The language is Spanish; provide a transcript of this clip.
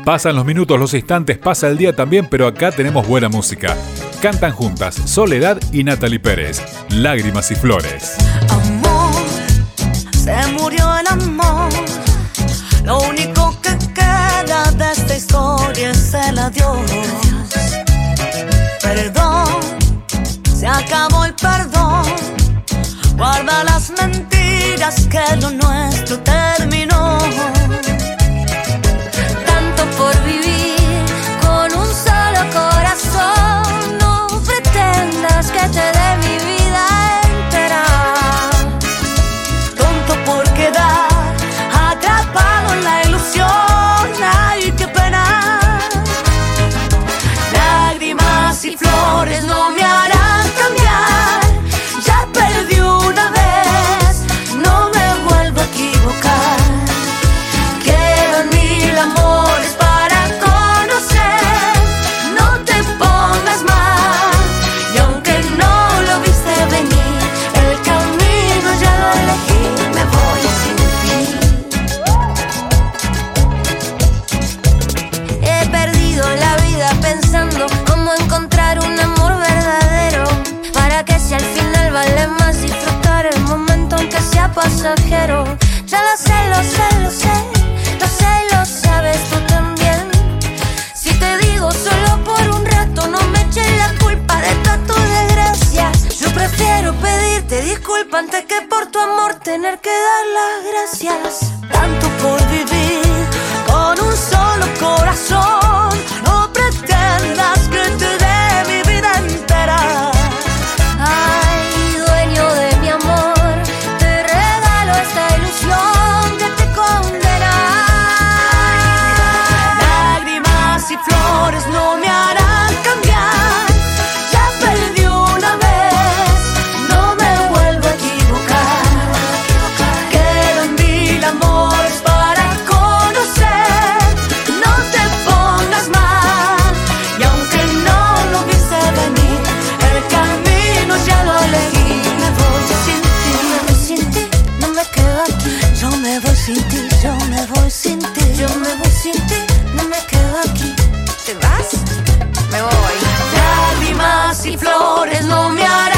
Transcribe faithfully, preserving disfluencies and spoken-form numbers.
Pasan los minutos, los instantes, pasa el día también, pero acá tenemos buena música. Cantan juntas Soledad y Natalie Pérez, Lágrimas y Flores. Amor, se murió el amor. Lo único que queda de esta historia es el adiós. Perdón, se acabó el perdón. Guarda las mentiras que lo nuestro terminó. Tanto por vivir con un solo corazón. No pretendas que te dé mi vida entera. Tonto por quedar atrapado en la ilusión. Ay, qué pena. Lágrimas y flores no me harán cambiar. Ya perdí una vez, no me vuelvo a equivocar. Quedan mil amores para conocer. No te pongas mal. Y aunque no lo viste venir, el camino ya lo elegí. Me voy sin ti. He perdido la vida pensando cómo encontrar un amor verdadero, para que si al final vale más disfrutar el momento aunque sea pasajero. Ya lo sé, lo sé, lo sé, lo sé y lo sabes tú también. Si te digo solo por un rato, no me eches la culpa de tanto desgracias. Yo prefiero pedirte disculpa antes que por tu amor tener que dar las gracias. Tanto por vivir con un solo corazón. No pretendas que te dé mi vida entera. Ay, dueño de mi amor, te regalo esta ilusión que te condena. Lágrimas y flores no me harán cambiar. Ya perdí una vez, no me vuelvo a equivocar. Quedan mil amores para conocer. No te pongas mal. Y aunque no lo viste venir, el camino ya lo elegí. Me voy sin ti, me voy sin ti, no me quedo aquí. Yo me voy sin ti, yo me voy sin ti. Yo me voy sin ti, no me quedo aquí. ¿Te vas? Me voy. Lágrimas y flores no me harán